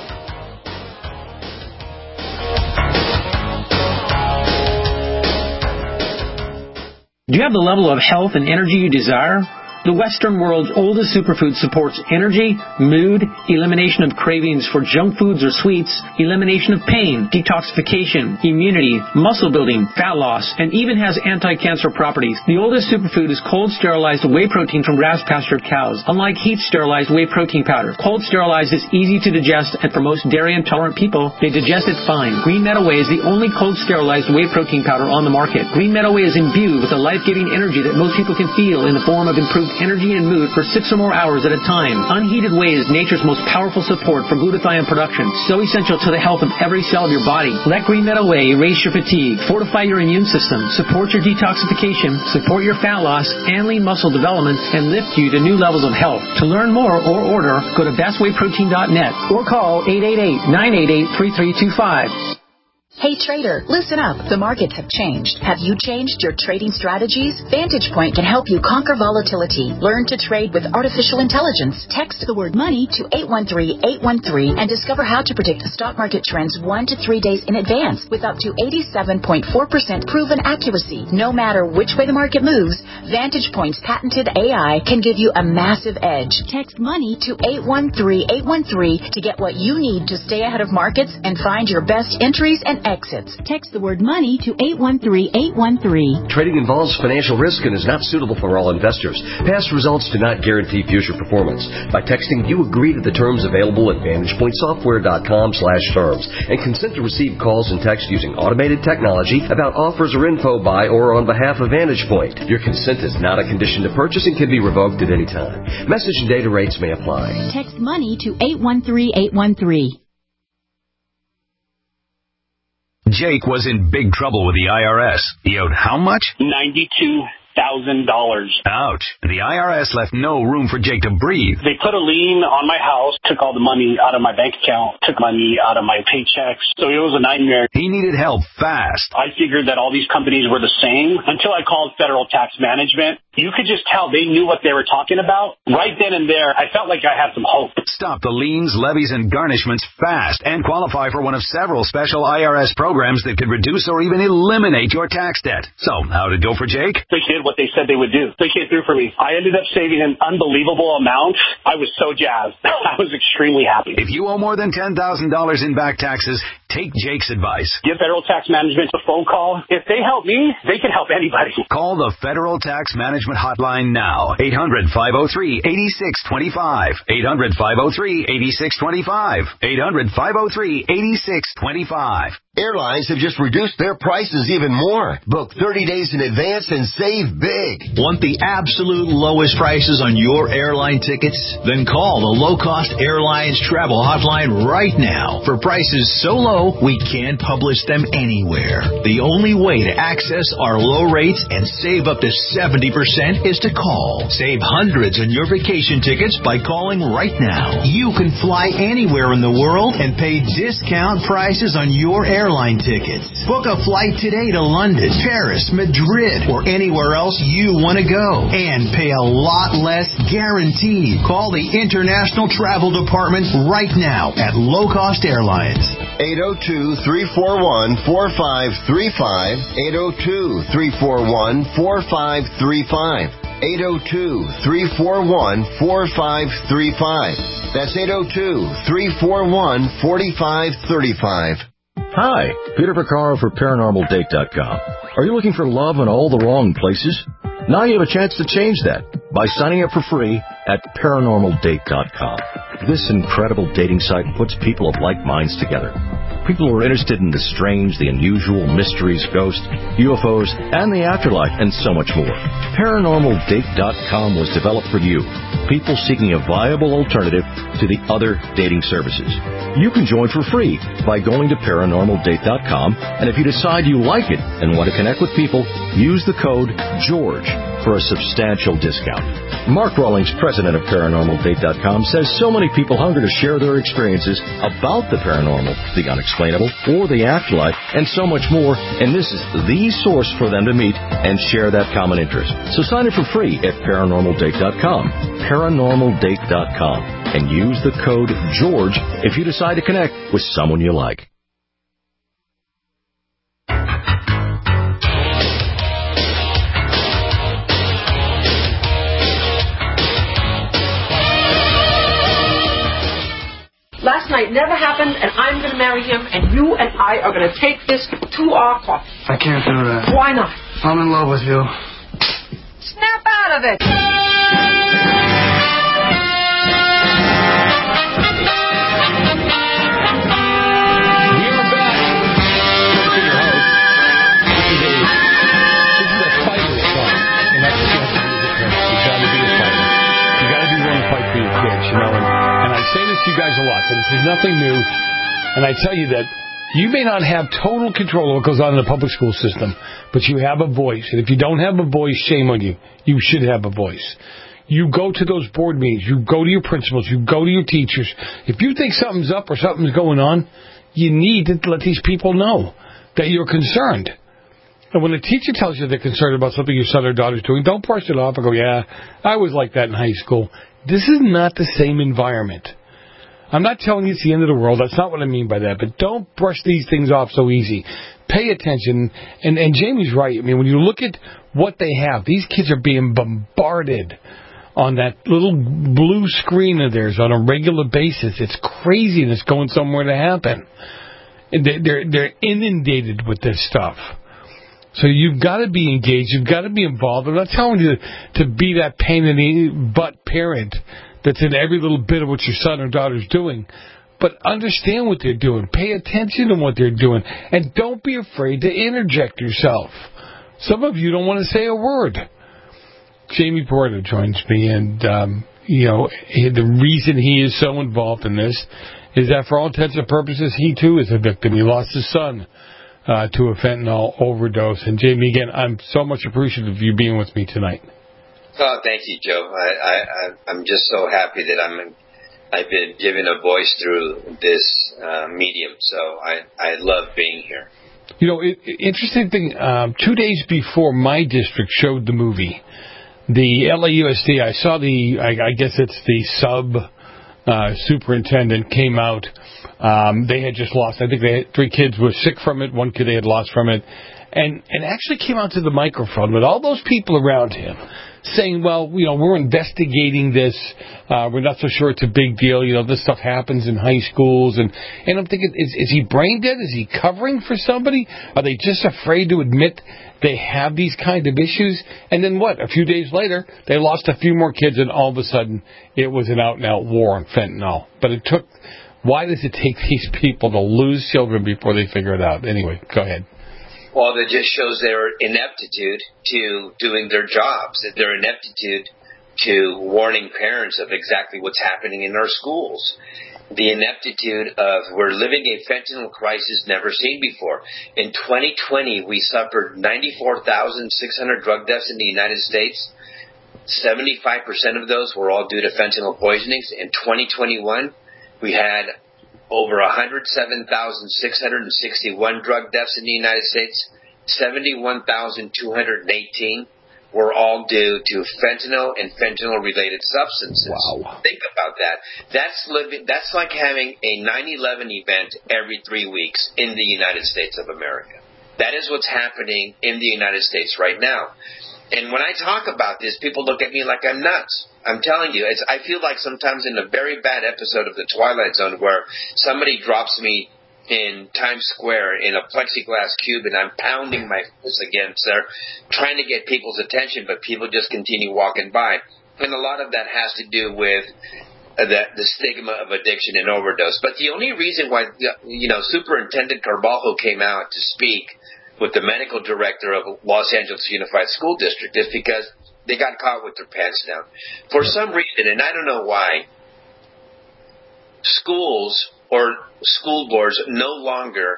Speaker 21: Do you have the level of health and energy you desire? The Western world's oldest superfood supports energy, mood, elimination of cravings for junk foods or sweets, elimination of pain, detoxification, immunity, muscle building, fat loss, and even has anti-cancer properties. The oldest superfood is cold sterilized whey protein from grass-pastured cows. Unlike heat sterilized whey protein powder, cold sterilized is easy to digest, and for most dairy intolerant people, they digest it fine. Green Meadow Whey is the only cold sterilized whey protein powder on the market. Green Meadow Whey is imbued with a life-giving energy that most people can feel in the form of improved energy and mood for 6 or more hours at a time. Unheated whey is nature's most powerful support for glutathione production, so essential to the health of every cell of your body. Let Green Meadow Whey erase your fatigue, fortify your immune system, support your detoxification, support your fat loss and lean muscle development, and lift you to new levels of health. To learn more or order, go to bestwayprotein.net or call 888-988-3325.
Speaker 22: Hey trader, listen up. The markets have changed. Have you changed your trading strategies? Vantage Point can help you conquer volatility. Learn to trade with artificial intelligence. Text the word money to 813-813 and discover how to predict the stock market trends 1 to 3 days in advance with up to 87.4% proven accuracy. No matter which way the market moves, Vantage Point's patented AI can give you a massive edge. Text money to 813-813 to get what you need to stay ahead of markets and find your best entries and exits. Text the word money to 813-813.
Speaker 14: Trading involves financial risk and is not suitable for all investors. Past results do not guarantee future performance. By texting, you agree to the terms available at VantagePointSoftware.com/terms and consent to receive calls and texts using automated technology about offers or info by or on behalf of Vantage Point. Your consent is not a condition to purchase and can be revoked at any time. Message and data rates may apply.
Speaker 22: Text money to 813-813.
Speaker 10: Jake was in big trouble with the IRS. He owed how much?
Speaker 17: $92,000.
Speaker 1: Ouch. The IRS left no room for Jake to breathe.
Speaker 17: They put a lien on my house, took all the money out of my bank account, took money out of my paychecks. So it was a nightmare.
Speaker 1: He needed help fast.
Speaker 17: I figured that all these companies were the same until I called Federal Tax Management. You could just tell they knew what they were talking about. Right then and there, I felt like I had some hope.
Speaker 1: Stop the liens, levies, and garnishments fast and qualify for one of several special IRS programs that could reduce or even eliminate your tax debt. So, how'd it go for Jake?
Speaker 17: They did what they said they would do. They came through for me. I ended up saving an unbelievable amount. I was so jazzed. I was extremely happy.
Speaker 1: If you owe more than $10,000 in back taxes, take Jake's advice.
Speaker 17: Give Federal Tax Management a phone call. If they help me, they can help anybody.
Speaker 1: Call the Federal Tax Management Hotline now. 800-503-8625. 800-503-8625. 800-503-8625.
Speaker 7: Airlines have just reduced their prices even more. Book 30 days in advance and save big.
Speaker 10: Want the absolute lowest prices on your airline tickets? Then call the Low Cost Airlines Travel Hotline right now. For prices so low, we can't publish them anywhere. The only way to access our low rates and save up to 70% is to call. Save hundreds on your vacation tickets by calling right now. You can fly anywhere in the world and pay discount prices on your airline tickets. Book a flight today to London, Paris, Madrid, or anywhere else you want to go and pay a lot less guaranteed. Call the International Travel Department right now at Low Cost Airlines.
Speaker 7: 802-341-4535. 802-341-4535. 802-341-4535. That's 802-341-4535.
Speaker 3: Hi, Peter Vaccaro for ParanormalDate.com. Are you looking for love in all the wrong places? Now you have a chance to change that by signing up for free at ParanormalDate.com. This incredible dating site puts people of like minds together. People who are interested in the strange, the unusual, mysteries, ghosts, UFOs, and the afterlife, and so much more. ParanormalDate.com was developed for you, people seeking a viable alternative to the other dating services. You can join for free by going to ParanormalDate.com, and if you decide you like it and want to connect with people, use the code GEORGE for a substantial discount. Mark Rawlings, president of ParanormalDate.com, says so many people hunger to share their experiences about the paranormal, the unexplainable, or the afterlife, and so much more, and this is the source for them to meet and share that common interest. So sign up for free at ParanormalDate.com, ParanormalDate.com, and use the code GEORGE if you decide to connect with someone you like.
Speaker 23: Last night never happened, and I'm going to marry him, and you and I are going to take this to our coffin.
Speaker 24: I can't do that.
Speaker 23: Why not?
Speaker 24: I'm in love with you.
Speaker 23: Snap out of it!
Speaker 2: We are back. This is your host. This is a fighter song, and that's what you have to do as a parent. You got to be a fighter. You got to be willing to fight for your kids, you know. And I say this to you guys a lot, but this is nothing new. And I tell you that you may not have total control of what goes on in the public school system, but you have a voice. And if you don't have a voice, shame on you. You should have a voice. You go to those board meetings. You go to your principals. You go to your teachers. If you think something's up or something's going on, you need to let these people know that you're concerned. And when a teacher tells you they're concerned about something your son or daughter's doing, don't brush it off and go, yeah, I was like that in high school. This is not the same environment. I'm not telling you it's the end of the world. That's not what I mean by that. But don't brush these things off so easy. Pay attention. And Jamie's right. I mean, when you look at what they have, these kids are being bombarded on that little blue screen of theirs on a regular basis. It's craziness going somewhere to happen. And they're inundated with this stuff. So you've got to be engaged. You've got to be involved. I'm not telling you to be that pain in the butt parent that's in every little bit of what your son or daughter's doing. But understand what they're doing. Pay attention to what they're doing. And don't be afraid to interject yourself. Some of you don't want to say a word. Jamie Porter joins me, and, the reason he is so involved in this is that for all intents and purposes, he too is a victim. He lost his son to a fentanyl overdose. And Jamie, again, I'm so much appreciative of you being with me tonight.
Speaker 13: Oh, thank you, Joe. I'm just so happy that I've been given a voice through this medium. So I love being here.
Speaker 2: You know, interesting thing, 2 days before my district showed the movie, the LAUSD, I saw I guess it's the superintendent came out. They had just lost, I think they had 3 kids were sick from it, 1 kid they had lost from it, and actually came out to the microphone with all those people around him saying, well, you know, we're investigating this. We're not so sure it's a big deal. You know, this stuff happens in high schools. And I'm thinking, is he brain dead? Is he covering for somebody? Are they just afraid to admit they have these kind of issues? And then what? A few days later, they lost a few more kids, and all of a sudden, it was an out-and-out war on fentanyl. But it took... Why does it take these people to lose children before they figure it out? Anyway, go ahead.
Speaker 13: Well, that just shows their ineptitude to doing their jobs, their ineptitude to warning parents of exactly what's happening in our schools. The ineptitude of we're living a fentanyl crisis never seen before. In 2020, we suffered 94,600 drug deaths in the United States. 75% of those were all due to fentanyl poisonings. In 2021, we had over 107,661 drug deaths in the United States. 71,218 were all due to fentanyl and fentanyl-related substances.
Speaker 2: Wow.
Speaker 13: Think about that. That's like having a 9/11 event every 3 weeks in the United States of America. That is what's happening in the United States right now. And when I talk about this, people look at me like I'm nuts. I'm telling you, I feel like sometimes in a very bad episode of The Twilight Zone where somebody drops me in Times Square in a plexiglass cube and I'm pounding my fist against there, trying to get people's attention, but people just continue walking by. And a lot of that has to do with the stigma of addiction and overdose. But the only reason why, Superintendent Carvalho came out to speak with the medical director of Los Angeles Unified School District is because they got caught with their pants down. For some reason, and I don't know why, schools or school boards no longer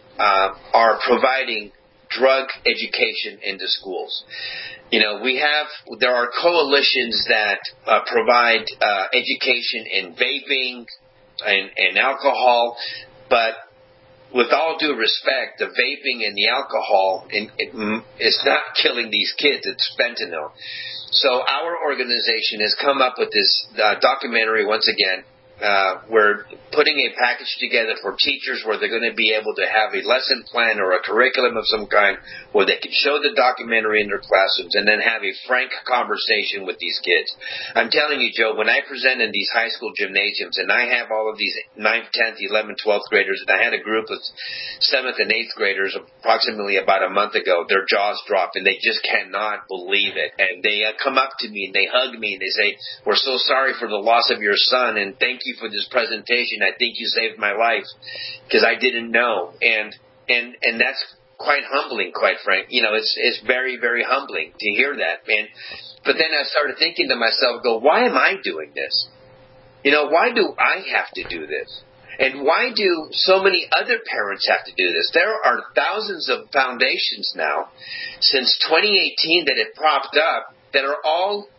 Speaker 13: are providing drug education in the schools. You know, there are coalitions that provide education in vaping and alcohol, but with all due respect, the vaping and the alcohol, it's not killing these kids. It's fentanyl. So our organization has come up with this documentary once again. We're putting a package together for teachers where they're going to be able to have a lesson plan or a curriculum of some kind where they can show the documentary in their classrooms and then have a frank conversation with these kids. I'm telling you, Joe, when I present in these high school gymnasiums and I have all of these 9th, 10th, 11th, 12th graders, and I had a group of 7th and 8th graders approximately about a month ago, their jaws dropped and they just cannot believe it. And they come up to me and they hug me and they say, "We're so sorry for the loss of your son and thank you for this presentation. I think you saved my life because I didn't know." And that's quite humbling, quite frank. You know, it's very, very humbling to hear that. But then I started thinking to myself, why am I doing this? You know, why do I have to do this? And why do so many other parents have to do this? There are thousands of foundations now since 2018 that have propped up that are all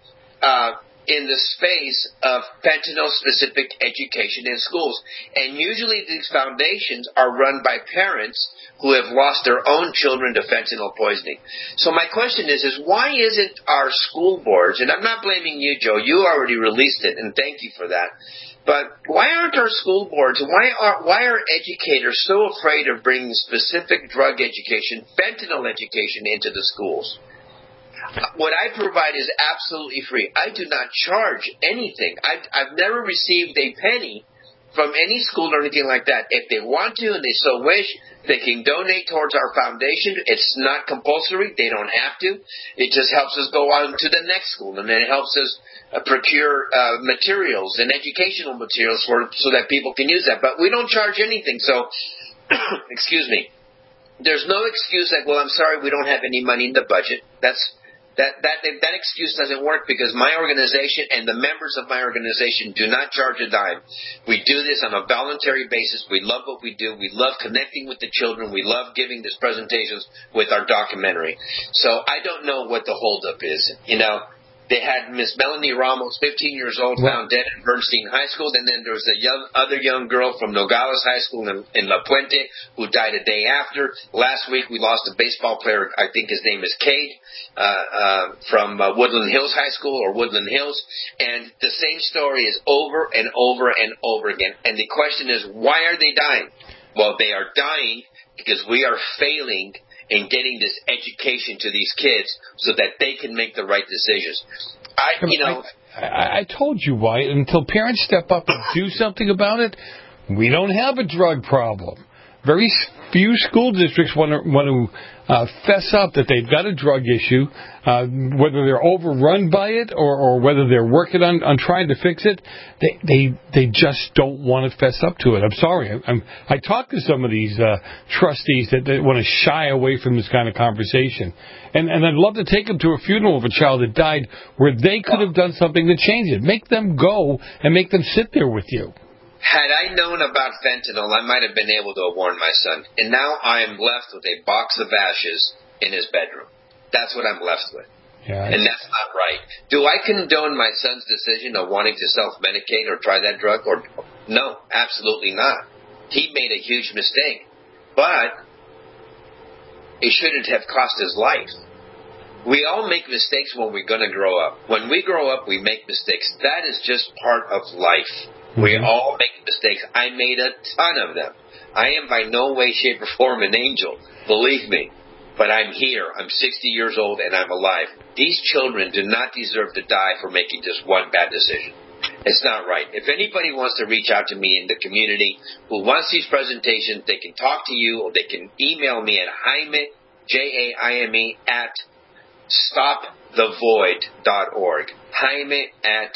Speaker 13: in the space of fentanyl-specific education in schools. And usually these foundations are run by parents who have lost their own children to fentanyl poisoning. So my question is why isn't our school boards, and I'm not blaming you, Joe, you already released it, and thank you for that, but why aren't our school boards, why are educators so afraid of bringing specific drug education, fentanyl education into the schools? What I provide is absolutely free. I do not charge anything. I've never received a penny from any school or anything like that. If they want to and they so wish, they can donate towards our foundation. It's not compulsory. They don't have to. It just helps us go on to the next school, and then it helps us procure materials and educational materials so that people can use that. But we don't charge anything. So, excuse me. There's no excuse like, well, I'm sorry, we don't have any money in the budget. That's That excuse doesn't work because my organization and the members of my organization do not charge a dime. We do this on a voluntary basis. We love what we do. We love connecting with the children. We love giving these presentations with our documentary. So I don't know what the holdup is. They had Miss Melanie Ramos, 15 years old, found dead at Bernstein High School. And then there was a other young girl from Nogales High School in La Puente who died a day after. Last week we lost a baseball player, I think his name is Cade, from Woodland Hills High School or Woodland Hills. And the same story is over and over and over again. And the question is, why are they dying? Well, they are dying because we are failing in getting this education to these kids so that they can make the right decisions.
Speaker 2: I told you why. Until parents step up and do something about it, we don't have a drug problem. Very few school districts want to fess up that they've got a drug issue, whether they're overrun by it or whether they're working on trying to fix it. They just don't want to fess up to it. I'm sorry. I talked to some of these trustees that want to shy away from this kind of conversation. And I'd love to take them to a funeral of a child that died where they could have done something to change it. Make them go and make them sit there with you.
Speaker 13: Had I known about fentanyl, I might have been able to have warned my son. And now I am left with a box of ashes in his bedroom. That's what I'm left with.
Speaker 2: Yeah,
Speaker 13: and that's not right. Do I condone my son's decision of wanting to self-medicate or try that drug? No, absolutely not. He made a huge mistake. But it shouldn't have cost his life. We all make mistakes when we're going to grow up. When we grow up, we make mistakes. That is just part of life. We all make mistakes. I made a ton of them. I am by no way, shape, or form an angel. Believe me. But I'm here. I'm 60 years old, and I'm alive. These children do not deserve to die for making just one bad decision. It's not right. If anybody wants to reach out to me in the community who wants these presentations, they can talk to you, or they can email me at Jaime, Jaime, at stopthevoid.org. Jaime at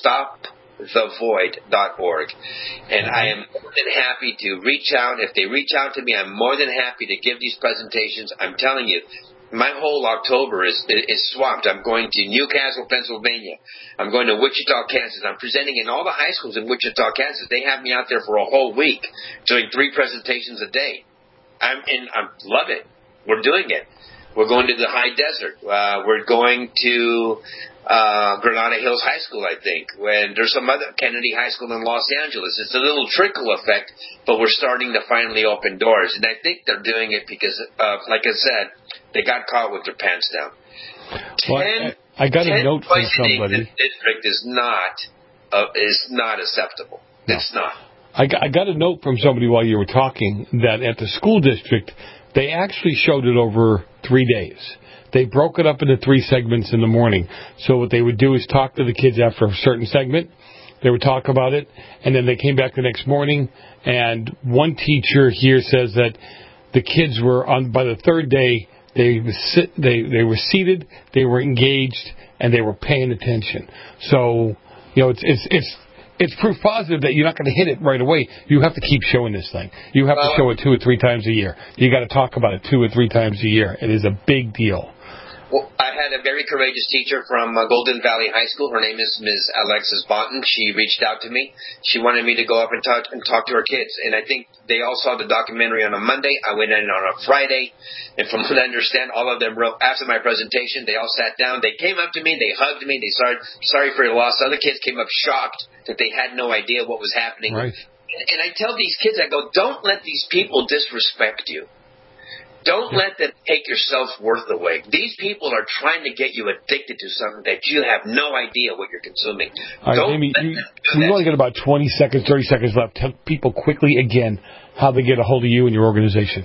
Speaker 13: stopthevoid.org. And I am more than happy to reach out. If they reach out to me, I'm more than happy to give these presentations. I'm telling you, my whole October is swamped. I'm going to Newcastle, Pennsylvania. I'm going to Wichita, Kansas. I'm presenting in all the high schools in Wichita, Kansas. They have me out there for a whole week doing 3 presentations a day. I love it. We're doing it. We're going to the high desert. We're going to Granada Hills High School, I think. When there's some other Kennedy High School in Los Angeles. It's a little trickle effect, but we're starting to finally open doors. And I think they're doing it because, like I said, they got caught with their pants down.
Speaker 2: Well, I got a note from somebody.
Speaker 13: In the district is not acceptable. No. It's not.
Speaker 2: I got a note from somebody while you were talking that at the school district, they actually showed it over 3 days. They broke it up into 3 segments in the morning. So what they would do is talk to the kids after a certain segment. They would talk about it, and then they came back the next morning. And one teacher here says that the kids were by the 3rd day. They were seated, they were engaged, and they were paying attention. So it's proof positive that you're not going to hit it right away. You have to keep showing this thing. You have to show it 2 or 3 times a year. You got to talk about it 2 or 3 times a year. It is a big deal.
Speaker 13: Well, I had a very courageous teacher from Golden Valley High School. Her name is Ms. Alexis Bonton. She reached out to me. She wanted me to go up and talk to her kids. And I think they all saw the documentary on a Monday. I went in on a Friday. And from what I understand, all of them wrote after my presentation. They all sat down. They came up to me. They hugged me. They said, sorry for your loss. Other kids came up shocked that they had no idea what was happening.
Speaker 2: Right.
Speaker 13: And I tell these kids, I go, don't let these people disrespect you. Don't let them take your self-worth away. These people are trying to get you addicted to something that you have no idea what you're consuming.
Speaker 2: All right, Amy, we've only got about 20 seconds, 30 seconds left. Tell people quickly again how they get a hold of you and your organization.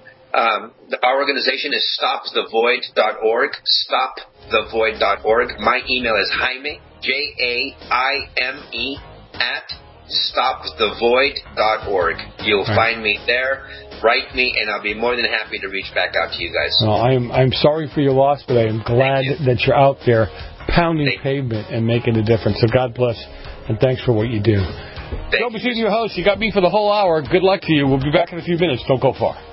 Speaker 13: Our organization is stopthevoid.org, stopthevoid.org. My email is Jaime, Jaime, at stopthevoid.org. You'll find me there. Write me, and I'll be more than happy to reach back out to you guys.
Speaker 2: Well, I'm sorry for your loss, but I am glad that you're out there pounding pavement and making a difference. So God bless, and thanks for what you do. Joe Messina, your host. You got me for the whole hour. Good luck to you. We'll be back in a few minutes. Don't go far.